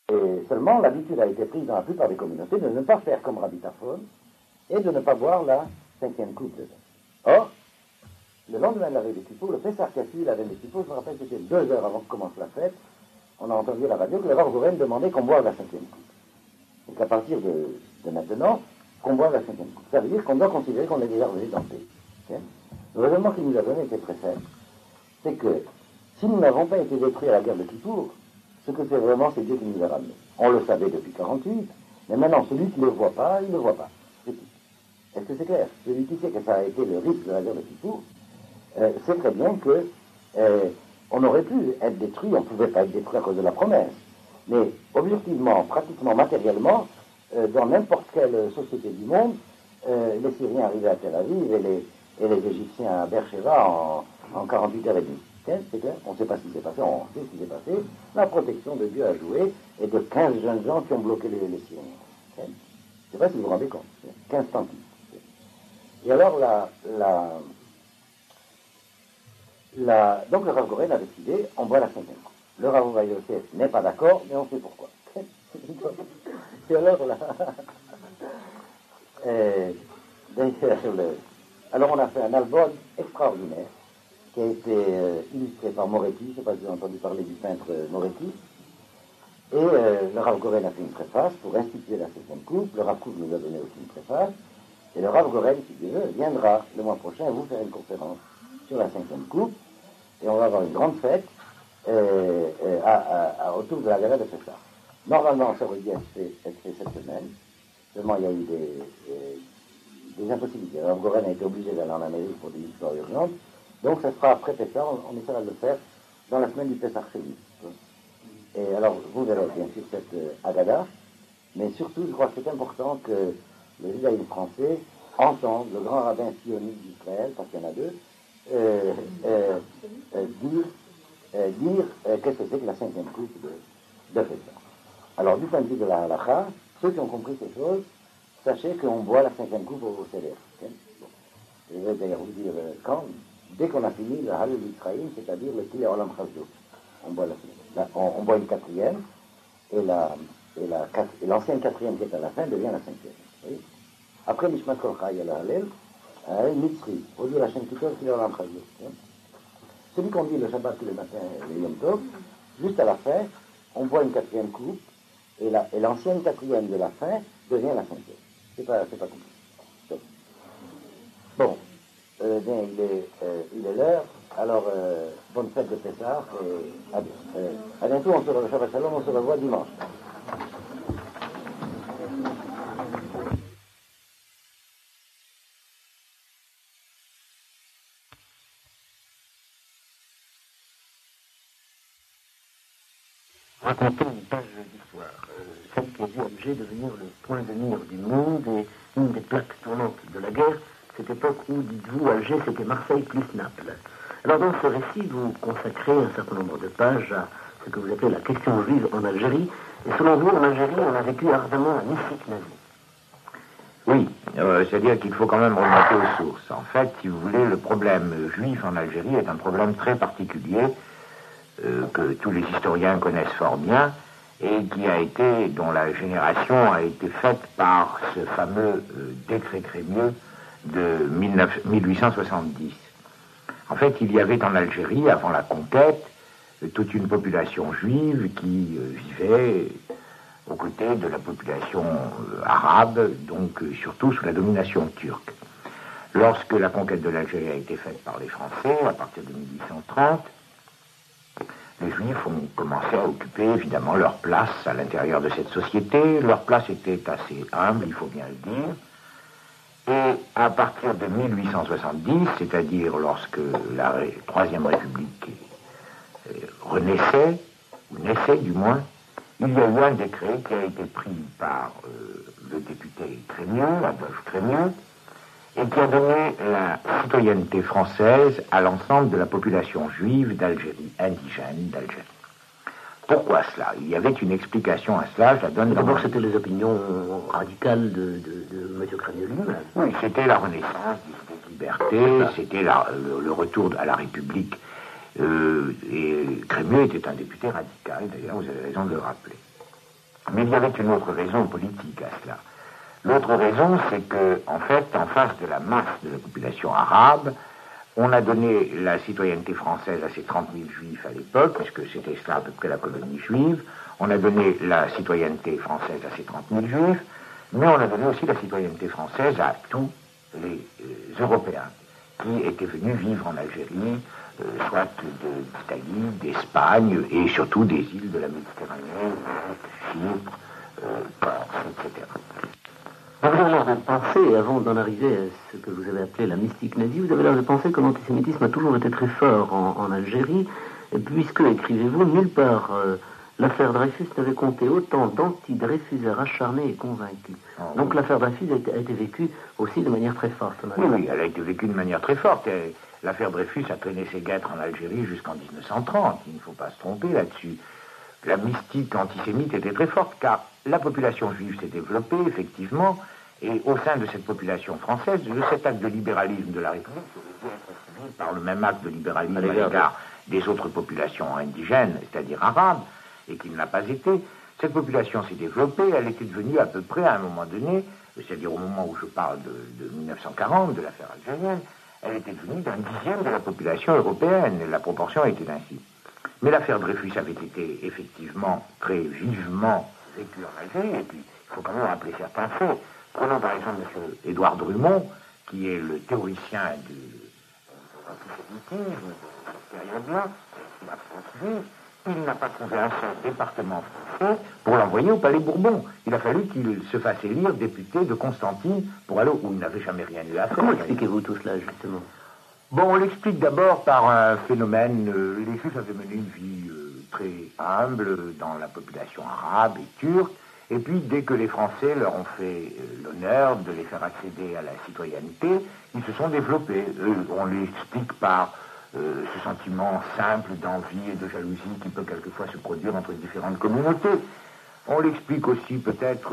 Et seulement, l'habitude a été prise dans la plupart des communautés de ne pas faire comme Rabbi Tarfon et de ne pas boire la 5e coupe de vin. Or, le lendemain de la veille de Kippour, le Pessah qui a suivi la veille de Kippour, je me rappelle que c'était 2 heures avant que commence la fête, on a entendu à la radio que le Rav Goren demandait qu'on boive la 5e coupe. Et qu'à partir de maintenant, qu'on boive la 5e coupe. Ça veut dire qu'on doit considérer qu'on est déjà revenu dans le pays. Okay? Le raisonnement qu'il nous a donné était très simple. C'est que si nous n'avons pas été détruits à la guerre de Kippour, ce que c'est vraiment, c'est Dieu qui nous a ramenés. On le savait depuis 48, mais maintenant, celui qui ne le voit pas, il ne le voit pas. C'est tout. Est-ce que c'est clair? Celui qui sait que ça a été le risque de la guerre de Kippour, sait très bien que on aurait pu être détruit, on ne pouvait pas être détruit à cause de la promesse. Mais objectivement, pratiquement, matériellement, dans n'importe quelle société du monde, les Syriens arrivaient à Tel Aviv et les Égyptiens à Beersheba en 48 heures et demie. C'est clair? On ne sait pas ce qui s'est passé, on sait ce qui s'est passé. La protection de Dieu a joué et de 15 jeunes gens qui ont bloqué les Syriens. Je ne sais pas si vous vous rendez compte. 15 tantis. Et alors, donc le Rav Goren a décidé, on boit la 5e coupe. Le Rav Ovadia Yosef n'est pas d'accord, mais on sait pourquoi. Et alors là, alors on a fait un album extraordinaire qui a été illustré par Moretti. Je ne sais pas si vous avez entendu parler du peintre Moretti. Et le Rav Goren a fait une préface pour instituer la 5e coupe. Le Rav Kook nous a donné aussi une préface. Et le Rav Goren, si Dieu veut, viendra le mois prochain vous faire une conférence sur la 5e coupe. Et on va avoir une grande fête autour de la galère de Pessah. Normalement, ça aurait dû être fait cette semaine. Seulement, il y a eu des impossibilités. Alors, Goren a été obligé d'aller en Amérique pour des histoires urgentes. Donc, ça sera après Pessah. On essaiera de le faire dans la semaine du Pessah Sheni. Et alors, vous verrez bien sûr cette Haggadah. Mais surtout, je crois que c'est important que le judaïsme français entende le grand rabbin sioniste d'Israël, parce qu'il y en a 2, dire qu'est-ce que c'est que la 5e coupe de Pessah. Alors, du point de vue de la halakha, ceux qui ont compris ces choses, sachez qu'on boit la 5e coupe au Seder. Okay? Bon. Je vais d'ailleurs vous dire quand, dès qu'on a fini le Hallel Yisraël, c'est-à-dire le Kile Olam Chazdo, on boit on boit une 4e, et l'ancienne 4e qui est à la fin devient la 5e. Oui? Après Mishmat Kol Chai et le Hallel, Mitzri, au lieu de la chaîne Kikor, Kile Olam Chazdo. Celui qu'on dit le Shabbat tous les matins, le Yom Tov, juste à la fin, on boit une 4e coupe, et l'ancienne 4e de la fin devient la 5e. C'est pas compliqué. Donc, bon, bien, il est l'heure, alors bonne fête de Pessah, et à bientôt, on se revoit, Shabbat Shalom, on se revoit dimanche. Raconter une page d'histoire, celle qui a vu Alger devenir le point de mire du monde et une des plaques tournantes de la guerre, cette époque où, dites-vous, Alger c'était Marseille plus Naples. Alors dans ce récit, vous consacrez un certain nombre de pages à ce que vous appelez la question juive en Algérie, et selon vous, en Algérie, on a vécu ardemment un mystique nazi. Oui, c'est-à-dire qu'il faut quand même remonter aux sources. En fait, si vous voulez, le problème juif en Algérie est un problème très particulier, que tous les historiens connaissent fort bien, et dont la génération a été faite par ce fameux décret Crémieux de 1870. En fait, il y avait en Algérie, avant la conquête, toute une population juive qui vivait aux côtés de la population arabe, donc surtout sous la domination turque. Lorsque la conquête de l'Algérie a été faite par les Français, à partir de 1830, les Juifs ont commencé à occuper évidemment leur place à l'intérieur de cette société. Leur place était assez humble, il faut bien le dire. Et à partir de 1870, c'est-à-dire lorsque la Troisième République renaissait, ou naissait du moins, il y a eu un décret qui a été pris par le député Crémieux, Adolphe Crémieux, et qui a donné la citoyenneté française à l'ensemble de la population juive d'Algérie, indigène d'Algérie. Pourquoi cela? Il y avait une explication à cela, je la donne. D'abord, c'était les opinions radicales de M. Crémieux lui-même. Oui, c'était la renaissance des libertés, c'était le retour à la République. Et Crémieux était un député radical, d'ailleurs, vous avez raison de le rappeler. Mais il y avait une autre raison politique à cela. L'autre raison, c'est que, en fait, en face de la masse de la population arabe, on a donné la citoyenneté française à ces 30 000 juifs à l'époque, puisque c'était cela à peu près la colonie juive. On a donné la citoyenneté française à ces 30 000 juifs, mais on a donné aussi la citoyenneté française à tous les Européens qui étaient venus vivre en Algérie, soit d'Italie, d'Espagne et surtout des îles de la Méditerranée, Chypre, Corse, etc. Vous avez l'air de penser, avant d'en arriver à ce que vous avez appelé la mystique nazie, vous avez l'air de penser que l'antisémitisme a toujours été très fort en Algérie, puisque, écrivez-vous, nulle part l'affaire Dreyfus n'avait compté autant d'anti-Dreyfusards acharnés et convaincus. Donc l'affaire Dreyfus a été vécue aussi de manière très forte en Algérie. Oui, elle a été vécue de manière très forte. L'affaire Dreyfus a traîné ses guêtres en Algérie jusqu'en 1930. Il ne faut pas se tromper là-dessus. La mystique antisémite était très forte, car la population juive s'est développée, effectivement, et au sein de cette population française, cet acte de libéralisme de la République par le même acte de libéralisme à l'égard des autres populations indigènes, c'est-à-dire arabes, et qui ne l'a pas été, cette population s'est développée, elle était devenue à peu près, à un moment donné, c'est-à-dire au moment où je parle de 1940, de l'affaire algérienne, elle était devenue d'un dixième de la population européenne, et la proportion était ainsi. Mais l'affaire Dreyfus avait été effectivement très vivement vécue en Algérie, et puis il faut quand même rappeler certains faits. Prenons par exemple M. Édouard Drummond, qui est le théoricien de l'antisémitisme de cette période-là, qui a poursuivi. Il n'a pas trouvé un seul département français pour l'envoyer au Palais Bourbon. Il a fallu qu'il se fasse élire député de Constantine pour aller où il n'avait jamais rien eu à faire. Comment expliquez-vous tout cela, justement? Bon, on l'explique d'abord par un phénomène. Les Juifs avaient mené une vie très humble dans la population arabe et turque. Et puis, dès que les Français leur ont fait l'honneur de les faire accéder à la citoyenneté, ils se sont développés. On l'explique par ce sentiment simple d'envie et de jalousie qui peut quelquefois se produire entre différentes communautés. On l'explique aussi peut-être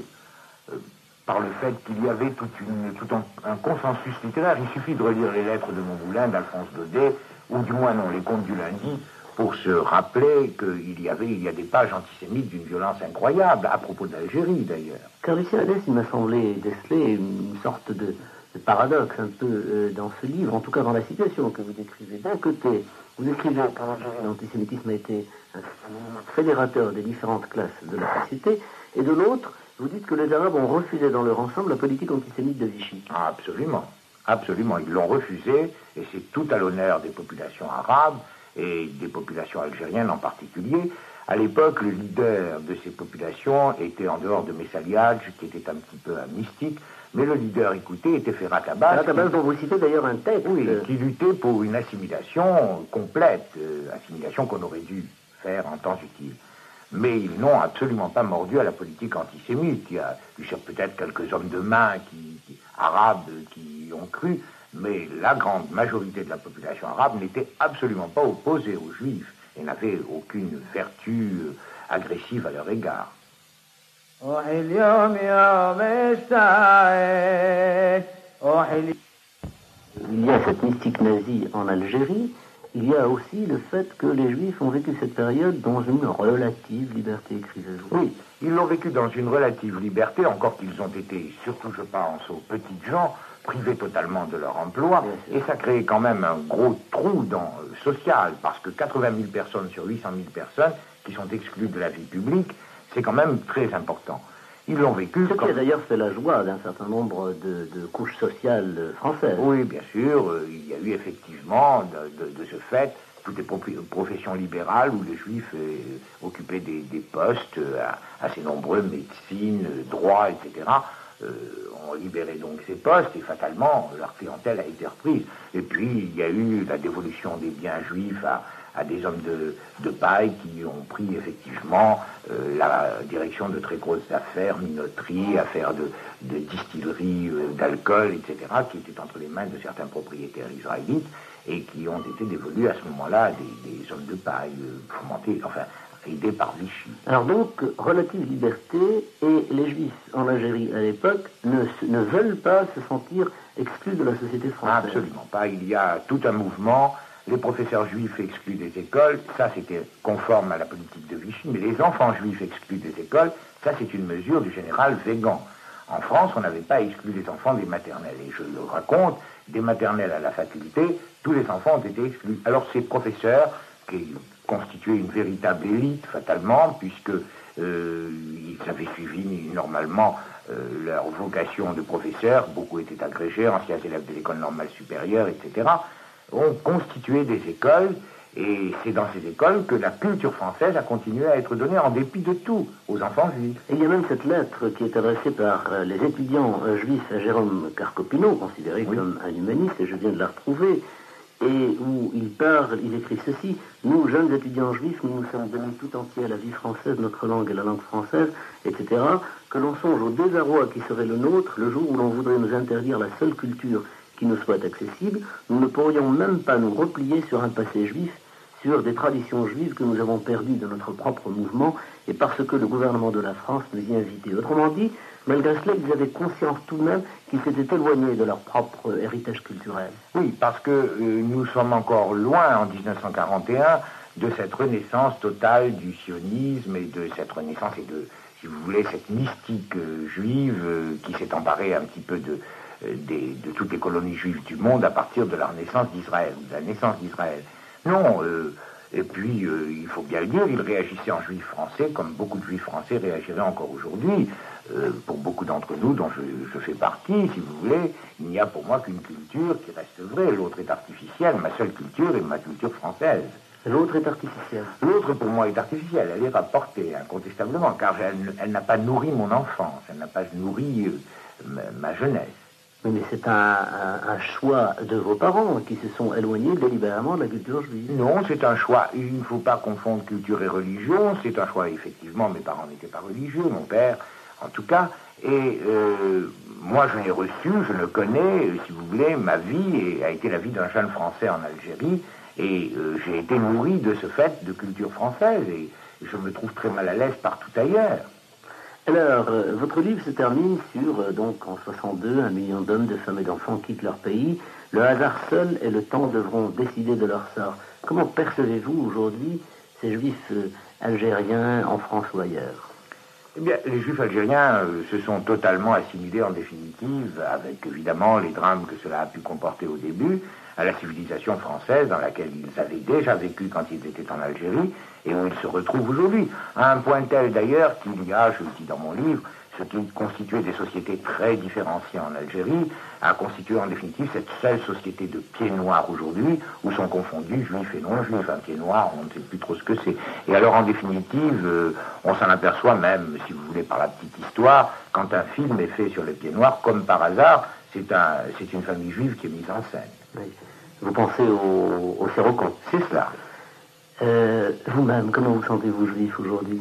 par le fait qu'il y avait tout un consensus littéraire. Il suffit de relire les lettres de Montmoulin, d'Alphonse Daudet, ou du moins non, les contes du lundi, pour se rappeler qu'il y a des pages antisémites d'une violence incroyable, à propos d'Algérie d'ailleurs. Car Lucien Hadès, il m'a semblé déceler une sorte de paradoxe un peu dans ce livre, en tout cas dans la situation que vous décrivez. D'un côté, vous écrivez qu'en Algérie, l'antisémitisme a été un fédérateur des différentes classes de la société, et de l'autre, vous dites que les Arabes ont refusé dans leur ensemble la politique antisémite de Vichy. Ah, absolument. Absolument. Ils l'ont refusé, et c'est tout à l'honneur des populations arabes et des populations algériennes en particulier. À l'époque, le leader de ces populations était, en dehors de Messaliadj, qui était un petit peu un mystique, mais le leader écouté était Ferhat Abbas. Ferhat Abbas, dont vous citez d'ailleurs un texte. Oui, qui luttait pour une assimilation complète, assimilation qu'on aurait dû faire en temps utile. Mais ils n'ont absolument pas mordu à la politique antisémite. Il y a peut-être quelques hommes de main arabes qui y ont cru, mais la grande majorité de la population arabe n'était absolument pas opposée aux juifs et n'avait aucune vertu agressive à leur égard. Il y a cette mystique nazie en Algérie. Il y a aussi le fait que les Juifs ont vécu cette période dans une relative liberté, écrivez-vous. Oui, ils l'ont vécu dans une relative liberté, encore qu'ils ont été, surtout je pense aux petites gens, privés totalement de leur emploi, et ça crée quand même un gros trou social, parce que 80 000 personnes sur 800 000 personnes qui sont exclues de la vie publique, c'est quand même très important. Ils l'ont vécu. Ce qui a d'ailleurs fait la joie d'un certain nombre de couches sociales françaises. Oui, bien sûr. Il y a eu effectivement, de ce fait, toutes les professions libérales où les Juifs occupaient des postes assez nombreux, médecine, droit, etc., ont libéré donc ces postes et fatalement leur clientèle a été reprise. Et puis il y a eu la dévolution des biens juifs à des hommes de paille qui ont pris effectivement la direction de très grosses affaires, minoteries, affaires de distilleries d'alcool, etc., qui étaient entre les mains de certains propriétaires israélites et qui ont été dévolus à ce moment-là à des hommes de paille fomentés, enfin aidés par Vichy. Alors donc, relative liberté, et les Juifs en Algérie à l'époque ne veulent pas se sentir exclus de la société française. Absolument pas. Il y a tout un mouvement les professeurs juifs exclus des écoles, ça c'était conforme à la politique de Vichy, mais les enfants juifs exclus des écoles, ça c'est une mesure du général Weygand. En France, on n'avait pas exclu les enfants des maternelles. Et je le raconte, des maternelles à la faculté, tous les enfants ont été exclus. Alors ces professeurs, qui constituaient une véritable élite, fatalement, puisque ils avaient suivi normalement leur vocation de professeur, beaucoup étaient agrégés, anciens élèves de l'école normale supérieure, etc., ont constitué des écoles, et c'est dans ces écoles que la culture française a continué à être donnée en dépit de tout aux enfants juifs. Et il y a même cette lettre qui est adressée par les étudiants juifs à Jérôme Carcopino, considéré comme un humaniste, et je viens de la retrouver, et où il écrit ceci: nous, jeunes étudiants juifs, nous nous sommes donnés tout entier à la vie française, notre langue et la langue française, etc., que l'on songe au désarroi qui serait le nôtre le jour où l'on voudrait nous interdire la seule culture qui nous soit accessible. Nous ne pourrions même pas nous replier sur un passé juif, sur des traditions juives que nous avons perdues de notre propre mouvement, et parce que le gouvernement de la France nous y invitait. Autrement dit, malgré cela, ils avaient conscience tout de même qu'ils s'étaient éloignés de leur propre héritage culturel. Oui, parce que nous sommes encore loin, en 1941, de cette renaissance totale du sionisme, et de cette renaissance et de, si vous voulez, cette mystique juive qui s'est emparée un petit peu de toutes les colonies juives du monde à partir de la renaissance d'Israël, de la naissance d'Israël. Non, et puis, il faut bien le dire, il réagissait en juif français, comme beaucoup de juifs français réagiraient encore aujourd'hui. Pour beaucoup d'entre nous, dont je fais partie, si vous voulez, il n'y a pour moi qu'une culture qui reste vraie. L'autre est artificielle. Ma seule culture est ma culture française. L'autre est artificielle. L'autre, pour moi, est artificielle. Elle est rapportée, incontestablement, car elle n'a pas nourri mon enfance. Elle n'a pas nourri ma jeunesse. Oui, mais c'est un choix de vos parents qui se sont éloignés délibérément de la culture juive. Non, c'est un choix. Il ne faut pas confondre culture et religion. C'est un choix, effectivement. Mes parents n'étaient pas religieux, mon père, en tout cas. Et moi, je l'ai reçu, je le connais, si vous voulez, ma vie a été la vie d'un jeune Français en Algérie. Et j'ai été nourri de ce fait de culture française. Et je me trouve très mal à l'aise partout ailleurs. Alors, votre livre se termine sur, donc, en 62, 1 million d'hommes, de femmes et d'enfants quittent leur pays. Le hasard seul et le temps devront décider de leur sort. Comment percevez-vous aujourd'hui ces juifs algériens en France ou ailleurs? Eh bien, les juifs algériens se sont totalement assimilés en définitive, avec évidemment les drames que cela a pu comporter au début, à la civilisation française dans laquelle ils avaient déjà vécu quand ils étaient en Algérie, et où ils se retrouvent aujourd'hui, à un point tel d'ailleurs qu'il y a, je le dis dans mon livre, ce qui constituait des sociétés très différenciées en Algérie, a constitué en définitive cette seule société de pieds noirs aujourd'hui, où sont confondus juifs et non-juifs. Un pied noir, on ne sait plus trop ce que c'est. Et alors en définitive, on s'en aperçoit même, si vous voulez, par la petite histoire, quand un film est fait sur les pieds noirs, comme par hasard, c'est une famille juive qui est mise en scène. Oui. Vous pensez au Sirocco? C'est cela. Vous-même, comment vous sentez-vous juif aujourd'hui?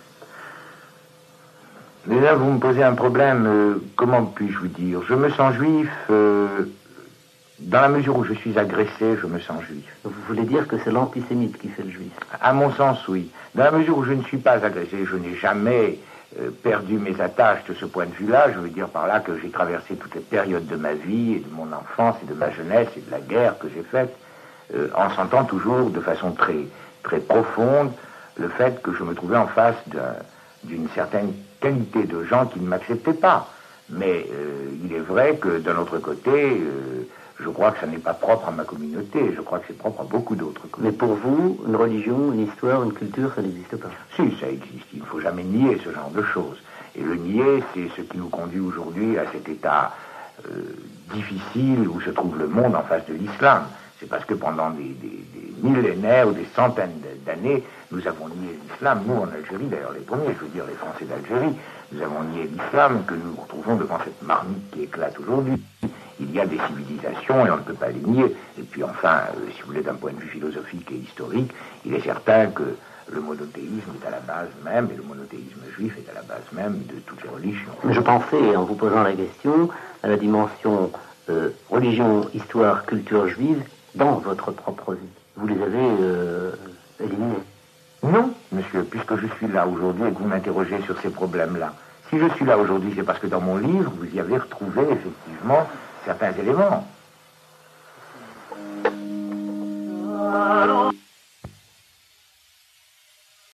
Mais là, vous me posez un problème, comment puis-je vous dire? Je me sens juif, dans la mesure où je suis agressé, je me sens juif. Vous voulez dire que c'est l'antisémite qui fait le juif? À mon sens, oui. Dans la mesure où je ne suis pas agressé, je n'ai jamais perdu mes attaches de ce point de vue-là. Je veux dire par là que j'ai traversé toutes les périodes de ma vie, et de mon enfance, et de ma jeunesse, et de la guerre que j'ai faite, en sentant toujours de façon très, très profonde le fait que je me trouvais en face d'une certaine qualité de gens qui ne m'acceptaient pas. Mais il est vrai que d'un autre côté, je crois que ça n'est pas propre à ma communauté, je crois que c'est propre à beaucoup d'autres communautés. Mais pour vous, une religion, une histoire, une culture, ça n'existe pas? Si, ça existe, il ne faut jamais nier ce genre de choses. Et le nier, c'est ce qui nous conduit aujourd'hui à cet état difficile où se trouve le monde en face de l'islam. C'est parce que pendant des millénaires ou des centaines d'années, nous avons nié l'islam, nous en Algérie, d'ailleurs les premiers, je veux dire les Français d'Algérie, nous avons nié l'islam que nous retrouvons devant cette marmite qui éclate aujourd'hui. Il y a des civilisations et on ne peut pas les nier. Et puis enfin, si vous voulez, d'un point de vue philosophique et historique, il est certain que le monothéisme est à la base même, et le monothéisme juif est à la base même de toutes les religions. Je pensais, en vous posant la question, à la dimension religion, histoire, culture juive dans votre propre vie. Vous les avez éliminés? Non, monsieur, puisque je suis là aujourd'hui et que vous m'interrogez sur ces problèmes-là. Si je suis là aujourd'hui, c'est parce que dans mon livre, vous y avez retrouvé effectivement certains éléments.